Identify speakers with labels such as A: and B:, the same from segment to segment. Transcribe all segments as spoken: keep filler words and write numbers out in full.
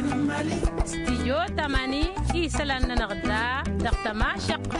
A: استيو تماني إيسلان نغدا دقتما شق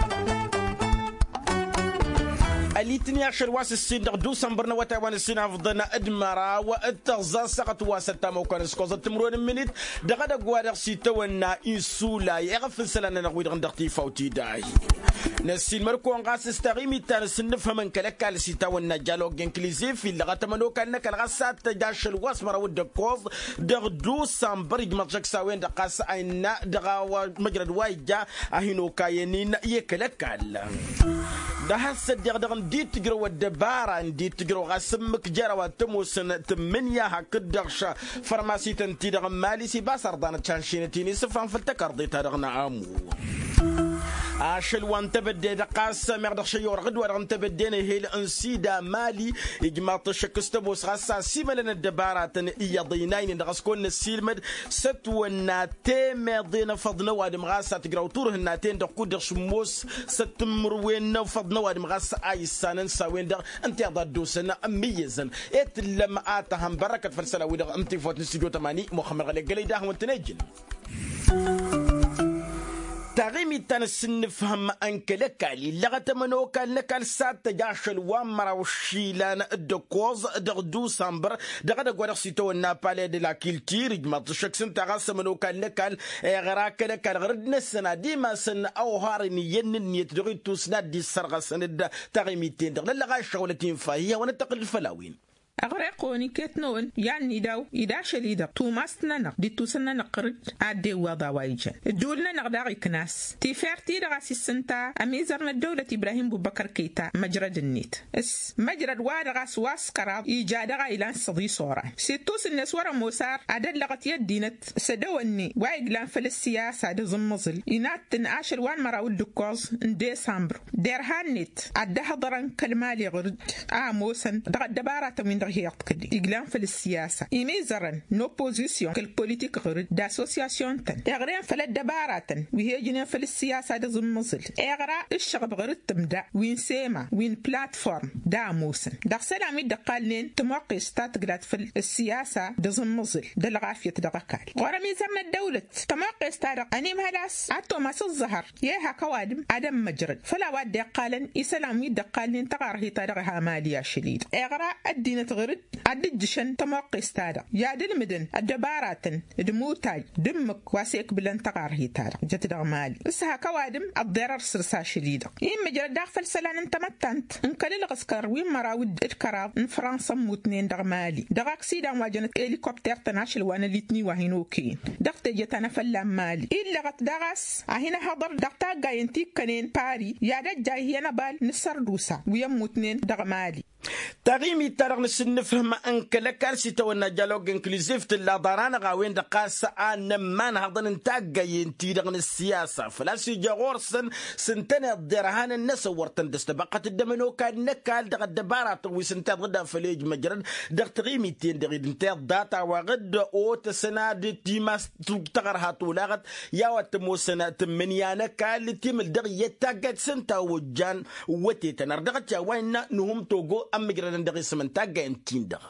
B: الاتني عشر واس السين دو سمبرنا وتاوان السين أفضلنا أدمرا والتغزى سقط واسطة موكان سكوزة تمرون منيت دغدا قوادر سيتونا إنسولا يغفل سلانا نغويد غندقتي فوتي داي نسين مركو نغاس استغيمي تانسن نفهم كلك على سيتونا جالوج انكليزي في اللغة تمنو كانك الغسات داش الواس مرا ود كوز دغ دو سمبر يجمعك ساوين دقاس عينا دغا مجرد وايجا أهينو كاينين يكلك على ده هالصدق دغن دي تجرو والدبارة دي تجرو غاسمك جرا وتموسن تمنيا هكدغشا فرماسي تنتي دغن مالي سي باسر دانا تشانشينتيني سفران فلتكر دي تارغن عامو عاشل وان تبدي دقاس مردخ شيور غدوة رغن تبدينا هيل انسيدا مالي اجماع تشكستبوس غاسا سيملن الدبارة ايا ضيناين دغسكون السيلمد ستونا تيمي ضينا فضنا وادم غاسا تقراو طوره الناتين دقو دغش موس ستمروين فضنا وادم غاسا ايسانن ساوين دغ انت يضاد دوسنا اميزن ات لما اتهم بركة فرسلا ويدغ امتي فوت نستيجو تماني محمد غالي قلي داه وانتنجن تغيمي تنسن فهم أنك لك علي لغة منو كان لك السات تجاش الوامرا والشيلان الدكوز دغدو سامبر دغدا غوار سيتو النابالي دي لا كيلتير جمع تشكسن تغاس منو كان لك غراك لك الغرد نسنا ديما سن أو هارني ينن يتدغي توسنا دي سرغسن تغيمي تين دغدا لغا شغلتين فهي ونتقل الفلاوين
C: أغرقوني كتنون يعني داو إداش ليدا توماسنا نق دي توسنا نقرد عدي وضا وايجا دولنا نقداغي كناس تيفارتي دغاسي السنتا أميزرنا الدولة إبراهيم ببكر كيتا مجرد النيت اس مجرد وادغاس واسقرا إيجادغا إلان صدي صورا سيتوس الناس ورا موسار عدد لغت يدينت سدواني وايقلان فلسياسة دي زمزل إنات تنعاش الوان مراود دكوز ديسمبر ديرهانيت عدها ضرن كالمالي غرد آموسن دغد دبارة من هي قد إقلام في السياسة إميزرن نوبوزيسيون كالبوليتيك غرد داسوسياسيون تن إغرين فلد دبارة وهي جنين في السياسة دا زمزل إغرا الشغب غرد تمدع وين سيما وين بلاتفورم دا موسن دا سلامي دا قالين تموقع استاتقلات في السياسة دا زمزل دا الغافية دا غكال ورمي زرنا الدولة تموقع استارق أنيم هلاس عطو ماس الزهر يها كوادم عدم مجرد فلا واد دا قالن إسلامي دا قالين تغاره تارغها ماليا شديد إغرا الدين غرد عدجشن تموقع استادا يا دل مدن الدبارات دموتاج دمك واسيك بلن تقار هي تارا جت دغمالي اسها كوادم الضرر سرسا شديده يم جرى داخل سلان انت متنت ان كل الغسكر وين مراود الكراب ان فرنسا موتنين دغمالي دغاك سيدان واجنت هليكوبتر تناشل وانا ليتني وهينوكين دغت جتنا فلان مالي الا غت دغاس هنا حضر دغتا جاينتي كنين باري يا دجاي هنا بال نسر دوسا ويم موتنين دغمالي
B: تغيمي ترغ نفهم أنك لك سيتونا جالوج انكليزيف تلا ضرانا غاوين دقاس آن نمان هضن انتاق ينتي دغن السياسة فلا سيجاغورسن سنتنا الدرهان الناس ورتن دستبقة الدمنو كان نكال دغ الدبارات ويسنتا غدا فليج مجرد دغ تغيمي تين دغ انتا داتا وغد او تسناد تيماس تغرها طولاغت يا واتمو سنة تمنيانا كال تيمل دغ يتاقات سنتا وجان وتيتنر دغت يا وين نهم توغو أمجران دغي سمنتاجا انتين دغ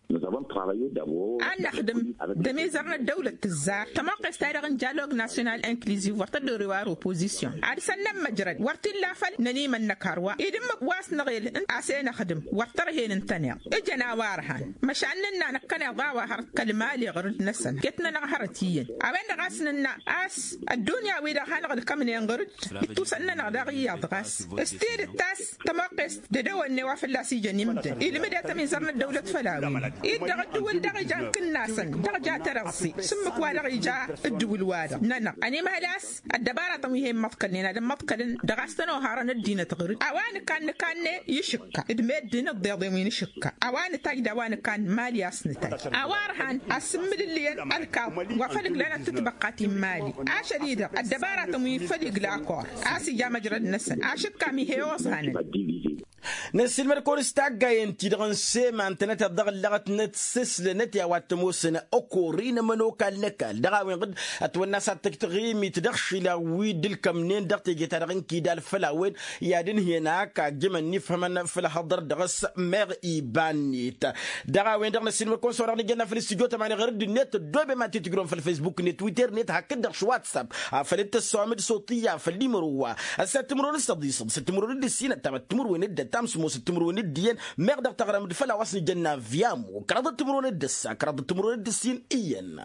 B: أنا خدم دميزرنا الدولة الزار تماقي استايرغن جالوج ناسيونال انكليزيف ورتدو روار اوبوزيسيون عرسنا مجرد ورتي لافل ننيم النكاروا إدمك واس نغيل أسينا خدم ورترهين انتنيا إجنا وارهان مشاننا نكنا ضاوة هر كلمالي غرد نسن كتنا نغهرتيين أبين غاسنا أس الدنيا ويدا هنغد كمن ينغرد توسنا نغداغي يضغاس استير التاس تماقي ددو النوافل لا سيجن يمدن إلي مدى تميزرنا الدولة فلاوي إذا الدول درجة كنا سن درجة ترغسي سمك ورجة الدول وادا ننا أنا مهلاس الدبارة طميهم مطكلين هذا مطكلين درستنا وهارنا الدين تغرد أوان كان كان يشكا إدماد دين الضيضين يشكا أوان تاجد أوان كان مالي أسنتاج أوارهن أسمد اللي الكاب وفلق لنا تتبقات مالي عشريدة الدبارة طمي فلق لاكور أسي جا مجرد نسن أشكا مي هيوصهن نسيل مركون استعجاين تدغن سيما أنت نتدغن لغت نتسسل نتيا واتموسنا أكورين منو كال نكال دغاوين قد أتونا ساتك تغيمي تدخشي لويد الكمنين دغتي جتارغن كيدال فلاوين يادين هناك جمن نفهمنا فلا حضر دغس مغ إيبانيت دغاوين دغن نسيل مركون سورغني جنا في الاستوديو تماني غير النت دوبي ما تتقرون في الفيسبوك نت تويتر نت هكذا شو واتساب فلت السوامد صوتية فاللي مروا الساتمرون استضيصب ستمرون السينة تمتمرون الدت تامس موس التمرون الدين مقدر تغرم دفلا واسني جنا فيام وكرد التمرون الدس كرد التمرون الدسين إيان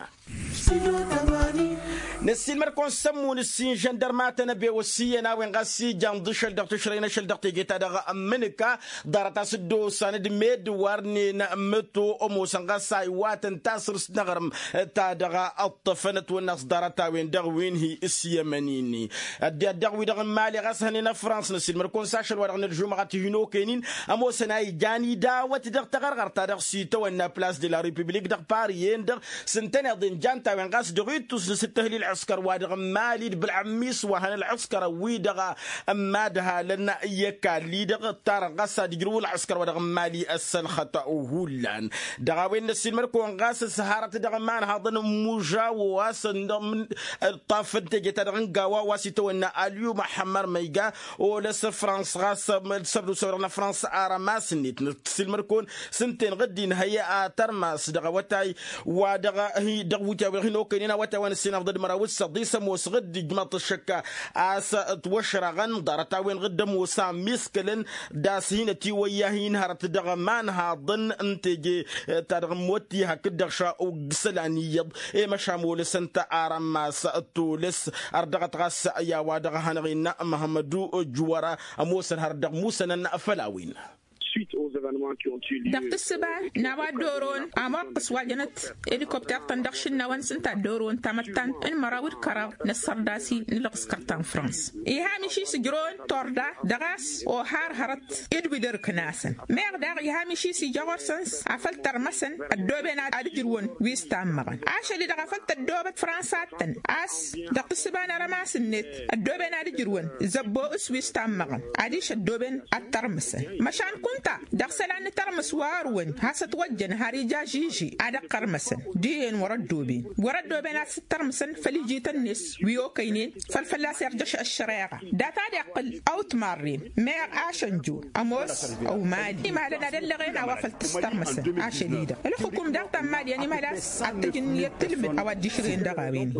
B: نسيل مركون سمون السين جندرمات نبي وسينا وين غاسي جان دشل دغ تشرينا شل دغ تيجيتا دغ امنيكا دارتا سدو ساند ميد وارني نمتو امو سنغاساي واتن تاسر سنغرم تا دغ الطفنت والناس دارتا وين دغ وين هي السيمنيني ادي دغ وي دغ مالي غاسهنينا فرانس نسيل مركون ساشل ورغ الجمعه هينو كينين امو سناي جاني داوت دغ تغرغر تا دغ سيتو ان بلاس دي لا ريبوبليك دغ باريين دغ سنتين دين جانتا وين غاس دغيتوس ستهلي العسكر وادغ مالي بالعميس وهن العسكر ويدغ امادها لنا يكا ليدغ تار غاسا دغرو العسكر ودغ مالي السلخه وهولان دغ وين نسيل مركون غاس سهاره دغ مان هضن موجا واسن من طافت جت دغ غاوا واسيتو ان اليو محمر ميغا ولس فرانس غاس سبدو سورنا فرانس ارماس نيت نسيل مركون سنتين غدين هيا ترماس دغ وتاي ودغ هي دغ وتا وهنو كاينين وتا ونسينا ضد مراوس صدي سموس غد جماط الشكا اس توشرغن دارتا وين غدم وسام مسكلن داسين تي وياهين هرت دغ مان هاضن انتجي تدغ موتي هكدغ شا وغسلاني يض اي مشامول سنت ارماس تولس اردغت غاس يا ودغ هنغينا محمدو جوارا موسن هردغ موسن فلاوين
D: suite aux événements qui ont eu lieu.
C: دقت السبع نوا دورون أمر قصوى جنت هليكوبتر تندخشن نوان سنتا دورون تمتن إن مراود كرا نصر داسي نلقص كرتان فرنسا إيها مشي سجرون توردا دغاس أو هار هرت إدوي در كناسن ميغ داغ إيها مشي سجور سنس عفل ترمسن الدوبين أدجرون ويستام مغن عاشا اللي دغفلت الدوبة فرنسا تن أس دقت السبع نرماس النت الدوبين أدجرون زبو اس ويستام مغن عديش الدوبين الترمسن مشان كنت دخسلان ترمس واروين هاسة وجن هاريجا جيجي عدا قرمسن دين وردوبين وردوبين هاسة ترمسن فليجي تنس ويو كينين فالفلاس يرجش الشريعة داتا يقل أو تمارين مير آشنجو أموس أو مالي ما لنا دلغين أوافل تسترمسن آشديدة الحكوم داتا مالي يعني مالاس عدجن يتلبن أو الدشرين دغابين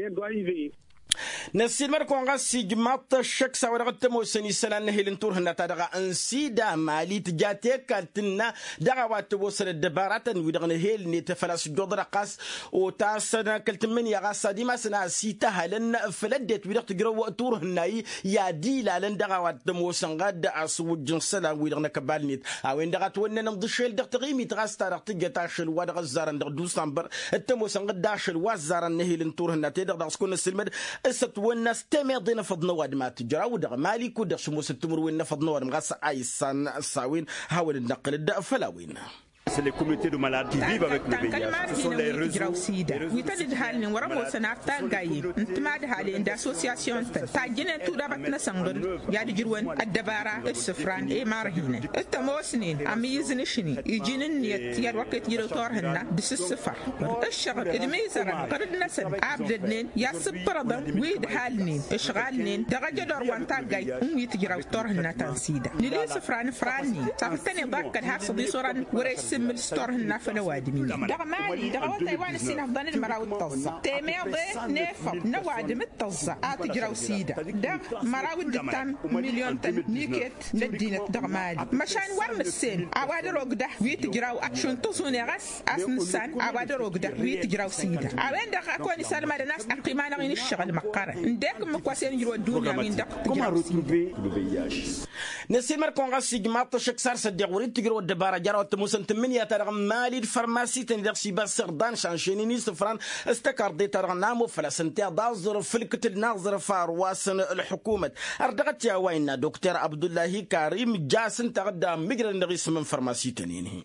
B: نسيل مركون غاسي جماط الشك سوى رغت موسني سنان هيلن تور هنا تدغى انسيدا مالي تجاتيك كالتنا دغى واتوصل الدبارات ودغن هيل نتفلس جودر قاس وتاسنا كالتمن يا غاسا دي ما سنا سيتا هلن فلدت ودغت جرو تور هناي يا دي لا لن دغى واتموسن غد اسود جنسلا ودغن كبالنيت او دغى تونن نضشل دغت غيمي تغاس تارق تجاتاشل ودغ زارن دغ دوسمبر التموسن غد داشل وزارن هيلن تور هنا تدغ سكون السلمد الست والناس تمضينا فضنا وادمات جرا ودغ مالي كودغ شموس التمر وين فضنا وادم غاس ايسان الساوين هاول النقل الداء فلاوين.
E: C'est les communautés de malades qui vivent avec le V I H. Ce sont les réseaux.
C: ويتلد حالين ورمو سنافتا غايب انتماد حالين دا اسوسياسيون تا جينا تو دابتنا سانغر يا دي جروان الدبارة السفران اي مارهينا التموسنين اميزن شني يجينن نيت يا وقت يرو تورهنا دس السفر الشغل ادميزرا قردنا سن عبدنين يا سبرضن ويد حالنين اشغالنين دغجا دور وانتا غاي ام يتجراو تورهنا تنسيدا نلي سفران فراني تافتني باكل حاصدي صوران وريس من ستور هنا فنوادمين دغ مالي دغ وطي وان السنة فضان المراو الطزة تيميضي نيفا نوادم الطزة آتجراو سيدة دغ مراو الدتام مليون تن نيكت ندينة دغ مالي مشان ورم السن عواد روغده ويتجراو أكشن تصوني غس أسن السن عواد روغده ويتجراو سيدة عوين دغ أكواني سالما دناس أقيمانا غين الشغل مقارن ندك مكواسين يرو الدنيا من دغ تجراو سيدة
B: نسيل مركون غاسي جماط شكسار صدق وريد تجرو الدبارة جرى تموسن من يترغم مالي الفارماسي تندرسي بسردان شانشينيني سفران استكار دي ترغنامو فلسنتيا دازر فلكت ناظر فارواسن الحكومة اردغت يا وين دكتور عبد الله كريم جاسن تغدى مجرى النغيس من فارماسي تنيني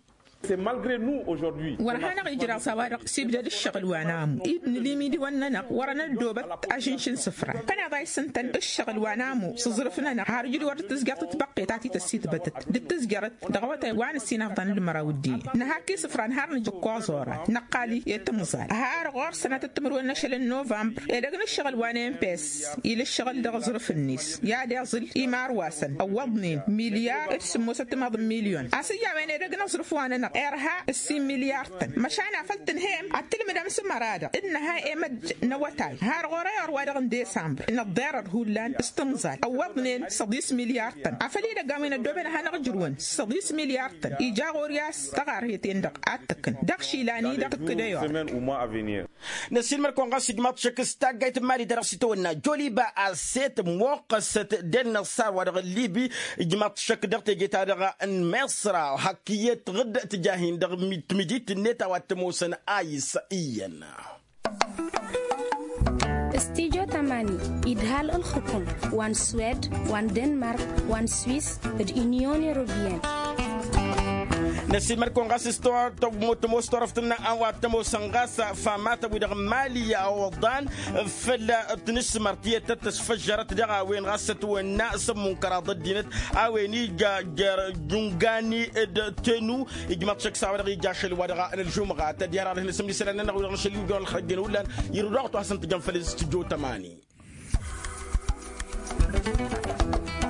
E: C'est malgré nous aujourd'hui.
C: ورهانا غيجرا صوارق سيبدا الشغل وانامو ابن ليميدي وننا ورنا الدوبت عشان صفرة كان ضاي سنتن الشغل وانامو صرفنا انا هارجلي ورد تزقرت تبقي تاعتي تسيت بدت دي تزقرت دغوتا وان السينا فضان المراودي نهاكي صفران هارن جوكو زورا نقالي يتمزال هار غور سنه تمرو نشل نوفمبر يدغنا الشغل وانام بس الى الشغل دغ ظرف النيس يا دازل ايمار واسن اوضني مليار اسمو ستمض مليون اسيا وين يدغنا ظرف وانا ارها السي مليار تن مشانا فلتنهم اتلم دمس مرادا انها امد نوتاي هار غورير وادغن ديسمبر ان الضرر هولان استمزال اوضني صديس مليار تن افلي دغامين الدوبن هنغجرون صديس مليار تن ايجا غورياس تغاريتين دق اتكن دقشي لاني دق كديو
B: نسيل مركون غاسيد ماتشك ستاغايت مالي درسيتونا جولي با اسيت موقست دلنا صار ودغ الليبي جمات شك دغتي جيتا دغ مصر حكيت غد تجاهين دغ ميديت النتا واتموسن ايس ايان
F: استيجو تماني إدهال الحكم وان سويد وان دنمارك وان سويس اليونيون يوروبيان
B: نسيل مركون غاس ستور تو مسترفتنا او تمو سنغاسا فمات ودغ مالي او ضان فلا تنس مرتيه تتفجرت دغا وين غاست والناس منكر ضدينت اويني جونغاني تنو اجمات شك ساوي جاشل ودغا الجمعه تديار هنا سمي سلنا نغول نشلي نقول خرجنا ولا يرضوا حسن تجنفل استجو تماني